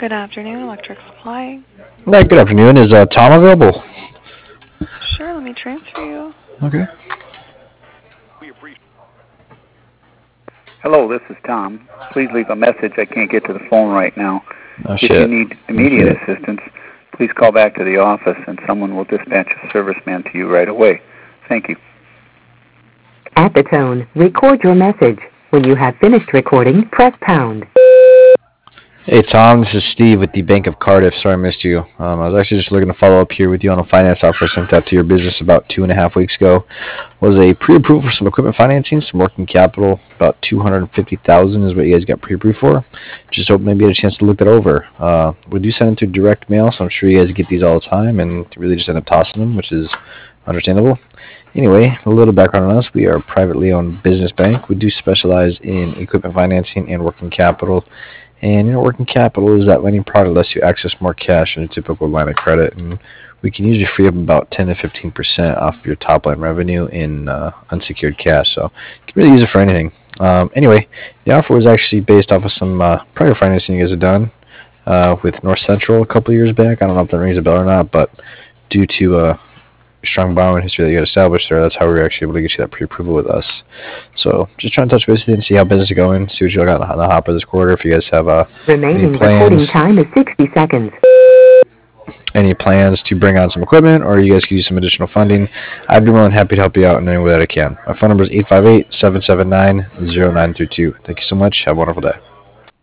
Good afternoon, Electric Supply. Hi, good afternoon. Is Tom available? Sure, let me transfer you. Okay. Hello, this is Tom. Please leave a message. I can't get to the phone right now. Oh, If you shit. need immediate assistance, please call back to the office and someone will dispatch a serviceman to you right away. Thank you. At the tone, record your message. When you have finished recording, press pound. Hey, Tom. This is Steve with the Bank of Cardiff. Sorry I missed you. I was actually just looking to follow up here with you on a finance offer sent out to your business about 2.5 weeks ago. Was a pre-approval for some equipment financing, some working capital. About $250,000 is what you guys got pre-approved for. Just hope maybe you had a chance to look that over. We do send them through direct mail, so I'm sure you guys get these all the time and really just end up tossing them, which is understandable. Anyway, a little background on us. We are a privately owned business bank. We do specialize in equipment financing and working capital. And working capital is that lending product lets you access more cash than a typical line of credit, and we can usually free up about 10 to 15% off of your top line revenue in unsecured cash. So you can really use it for anything. Anyway, the offer was actually based off of some prior financing you guys have done with North Central a couple of years back. I don't know if that rings a bell or not, but due to strong borrowing history that you got established there, that's how we were actually able to get you that pre-approval with us. So just trying to touch base with you and see how business is going, see what you got on the hopper this quarter, if you guys have Remaining recording time is 60 seconds. any plans to bring on some equipment, or you guys could use some additional funding. I'd be more than happy to help you out in any way that I can. My phone number is 858-779-0932. Thank you so much. Have a wonderful day.